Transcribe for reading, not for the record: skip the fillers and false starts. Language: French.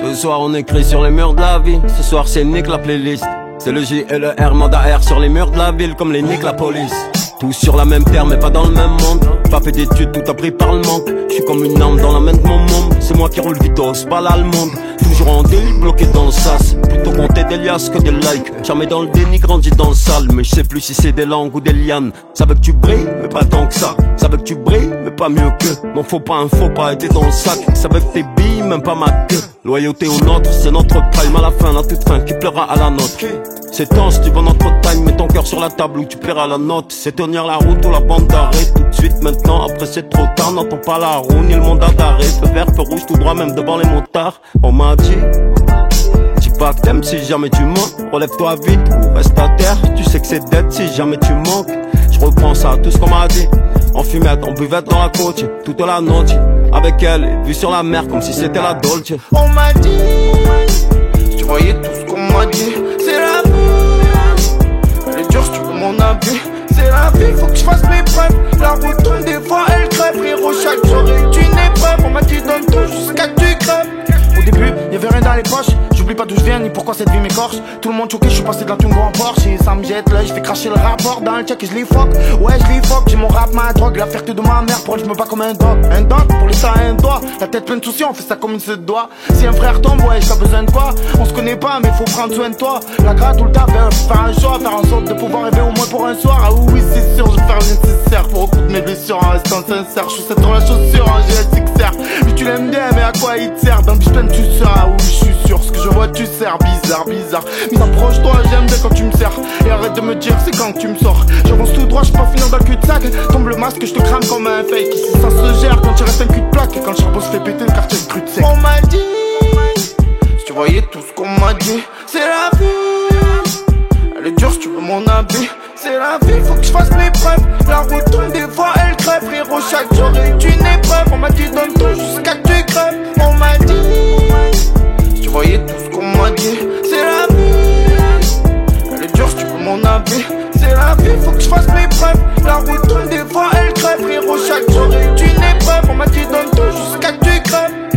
Le soir on écrit sur les murs de la vie. Ce soir c'est Nick la playlist. C'est le J et le R, mandat R sur les murs de la ville comme les Nick la police. Tous sur la même terre mais pas dans le même monde. Pas fait d'études, tout appris par le manque. J'suis comme une arme dans la main de mon monde. C'est moi qui roule vite, pas l'allemande. Toujours en délit, bloqué dans le sas. Plutôt compter des liasses que des likes. Jamais dans le déni, grandi dans le sale. Mais je sais plus si c'est des langues ou des lianes. Ça veut que tu brilles, mais pas tant que ça. Ça veut que tu brilles, mais pas mieux que. Non faut pas un faux pas, était dans le sac. Ça veut que t'es billes, même pas ma queue. Loyauté au nôtre, c'est notre prime à la fin, la toute fin qui plaira à la nôtre. C'est tense, tu vas notre time, mets ton cœur sur la table où tu plairas la note. C'est tenir la route ou la bande d'arrêt. Tout de suite maintenant, après c'est trop tard. N'entends pas la roue ni le mandat d'arrêt. Feu vert, feu rouge, tout droit même devant les motards. On m'a dit, dis pas que t'aimes si jamais tu manques. Relève-toi vite ou reste à terre. Tu sais que c'est dead si jamais tu manques. Je reprends ça, tout ce qu'on m'a dit. En fumette, en buvette dans la côte, toute la note. Avec elle, vue sur la mer comme si c'était la Dolce. On m'a dit, si tu voyais tout ce qu'on m'a dit, c'est la vie. Elle est dure si tu veux mon avis. C'est la vie, faut que je fasse mes preuves. La route tourne, des fois elle crève. Frérot, chaque jour est une épreuve. On m'a dit donne tout jusqu'à que tu crèves. Au début, y'avait rien dans les poches. J'oublie pas d'où je viens ni pourquoi cette vie m'écorche. Tout le monde choqué, je suis passé de la Twingo en Porsche. Et ça me jette là, je fais cracher le rapport dans le check et je les fuck. Ouais, je les fuck, j'ai mon rap, ma drogue. La fierté de ma mère, pour elle, je me bats comme un dog. Un dog, pour l'État, un doigt. La tête pleine de soucis, on fait ça comme il se doit. Si un frère tombe, ouais, t'as besoin de quoi? On se connaît pas, mais faut prendre soin de toi. La gratte ou le taf, faire un choix, faire en sorte de pouvoir rêver au moins pour un soir. Ah oui, c'est sûr, je vais faire le nécessaire pour recoudre mes blessures en restant sincère. Je suis cette dans la chaussure en GSXR. Mais tu l'aimes bien, mais à quoi il te sert? Dans le pleine, tu seras, ah oui, je suis sûr. Ce que je vois, tu sers, bizarre, bizarre. Mais approche-toi, j'aime bien quand tu me sers. Et arrête de me dire, c'est quand que tu me sors. J'avance tout droit, j'suis pas finir dans le cul-de-sac. Tombe le masque, je te crame comme un fake. Ici, ça se gère quand tu restes un cul de plaque. Et quand le charbon se fait péter, le quartier est cru de sec. On m'a dit, si tu voyais tout ce qu'on m'a dit, c'est la vie. Elle est dure si tu veux mon habit. C'est la vie, faut que je fasse mes preuves. La route tourne, des fois elle crève. Frérot, chaque jour est une épreuve. On m'a dit donne tout jusqu'à que tu crèves. On m'a dit, si tu voyais tout ce qu'on m'a dit, c'est la vie. Elle est dure si tu veux mon avis. C'est la vie, faut que je fasse mes preuves. La route tourne, des fois elle crève. Frérot, chaque jour est une épreuve. On m'a dit donne tout jusqu'à que tu crèves.